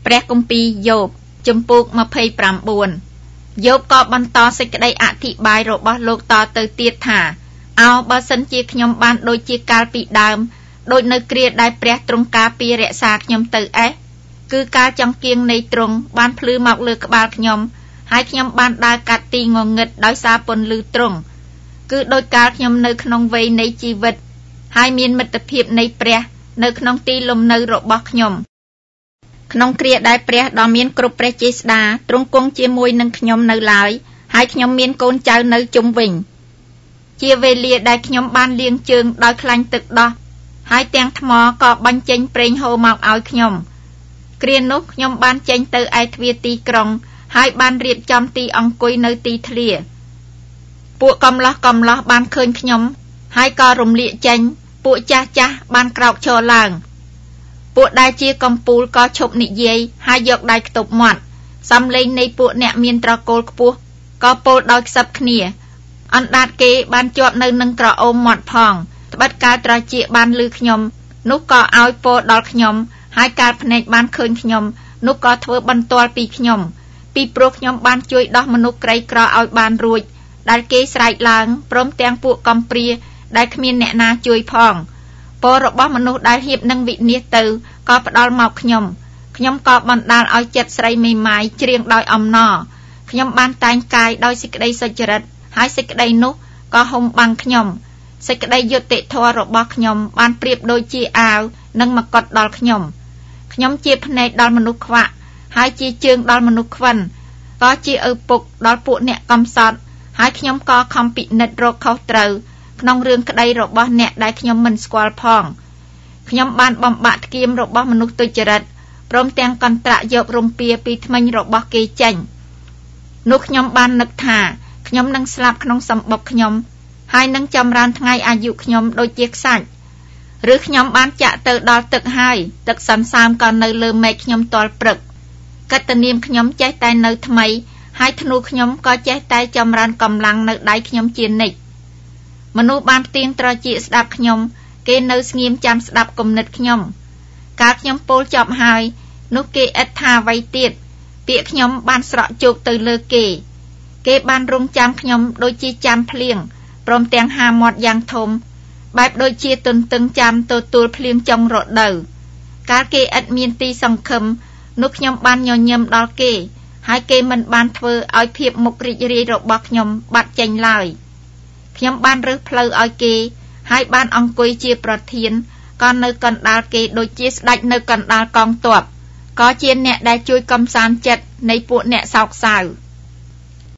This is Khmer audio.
ព្រះគម្ពីរយោបជំពូក29យោបក៏បន្តសេចក្តីអធិប្បាយរបស់លោកតទៅទៀតថាបើសិនជាខ្ញុំបានដូចជាកាលពីដើមដូចនៅគ្រាដែលព្រះទ្រង់ការពាររក្សាខ្ញុំទៅគឺការចង្គៀងនៃទ្រង់បានភ្លឺមកលើក្បាលខ្ញុំហើយខ្ញុំបានដើរកាត់ទីងងឹតដោយសារពន្លឺទ្រង់គឺដោយកាលខ្ញុំនៅក្នុងវ័យនៃជីវិតហើយមានមិត្តភាពនៃព្រះនៅក្នុងទីលំនៅរបស់ខ្ញុំក្នុងគ្រាដែលព្រះដ៏មានគ្រប់ព្រះចេស្តាទ្រង់គង់ជាមួយនឹងខ្ញុំនៅឡើយហើយខ្ញុំមានកូនចៅនៅជុំវិញជាវេលាដែលខ្ញុំបានលាងជើងដោយខ្លាញ់ទឹកដោះហើយទាំងថ្មក៏បាញ់ចេញប្រេងហូរមកឲ្យខ្ញុំគ្រានោះខ្ញុំបានចេញទៅឯទ្វារទីក្រុងហើយបានរៀបចំទីអង្គុយនៅទីធ្លាពួកកំឡោះបានឃើញខ្ញុំហើយក៏រំលាកចេញពួកចាស់បានក្រោកឈរឡើងពួកដែលជាកំពូលក៏ឈប់និយាយហើយយកដៃខ្ទប់មាត់សំឡេងនៃពួកអ្នកមានត្រកូលខ្ពស់ក៏ពោលដោយខ្សឹបគ្នាអណ្ដាតគេបានជាប់នៅនឹងក្រអូមមាត់ផងត្បិតកាលត្រចៀកបានឮខ្ញុំនោះក៏ឲ្យពោលដល់ខ្ញុំហើយកាលភ្នែកបានឃើញខ្ញុំនោះក៏ធ្វើបន្ទាល់ពីខ្ញុំពីព្រោះខ្ញុំបានជួយដោះមនុស្សក្រីក្រឲ្យបានរួចដែលគេស្រែកឡើងព្រមទាំងពួកកំព្រាដែលគ្មានអ្នកណាជួយផងពររបស់មនុស្សដែលហៀបនឹងវិនាសទៅក៏ផ្ដល់មកខ្ញុំក៏បណ្ដាលឲ្យចិត្តស្រីមេម៉ាយច្រៀងដោយអំណរខ្ញុំបានតែងកាយដោយសេចក្តីសុចរិតហើយសេចក្តីនោះក៏ហុំបាំងខ្ញុំសេចក្តីយុត្តិធម៌របស់ខ្ញុំបានប្រៀបដូចជាអាវនិងមកុដដល់ខ្ញុំជាភ្នែកដល់មនុស្សខ្វាក់ហើយជាជើងដល់មនុស្សខ្វិនក៏ជាឪពុកដល់ពួកអ្នកកំសត់ហើយខ្ញុំក៏ខំពិនិត្យរកខុសត្រូវក្នុងរឿងក្តីរបស់អ្នកដែលខ្ញុំមិនស្គាល់ផងខ្ញុំបានបំបាក់ថ្គាមរបស់មនុស្សទុច្ចរិតព្រមទាំងកន្ត្រាក់យករំពាពីថ្មិញរបស់គេចេញនោះខ្ញុំបាននឹកថាខ្ញុំនឹងស្លាប់ក្នុងសម្បុកខ្ញុំហើយនឹងចម្រើនថ្ងៃអាយុខ្ញុំដូចជាខ្សាច់ឬខ្ញុំបានចាក់ទៅដល់ទឹកហើយទឹកសន្សើមក៏នៅលើមេឃខ្ញុំទាល់ព្រឹកកតនាមខ្ញុំចេះតែនៅថ្មីហើយធ្នូខ្ញុំក៏ចេះតែចម្រើនកម្លាំងនៅដៃខ្ញុំជានិច្ចមនុស្សបានផ្ទៀងត្រចៀកស្ដាប់ខ្ញុំគេនៅស្ងៀមចាំស្ដាប់គំនិតខ្ញុំកាលខ្ញុំពោលចប់ហើយនោះគេឥតថាអ្វីទៀតពាក្យខ្ញុំបានស្រក់ជោគទៅលើគេបានរងចាំខ្ញុំដូចជាចាំភ្លៀងព្រមទាំងហាមាត់យ៉ាងធំបែបដូចជាទន្ទឹងចាំទទួលភ្លៀងចុងរដូវកាលគេឥតមានទីសង្ឃឹមនោះខ្ញុំបានញញឹមដល់គេហើយគេមិនបានធ្វើឲ្យភាពមុខរីករាយរបស់ខ្ញុំបាត់ចេញឡើយខ្ញុំបានរើសផ្លូវឲ្យគេហើយបានអង្គុយជាប្រធានក៏នៅកណ្ដាលគេដូចជាស្ដេចនៅកណ្ដាលកងទ័ពក៏ជាអ្នកដែលជួយកំសាន្តចិត្តនៃពួកអ្នកសោកសៅ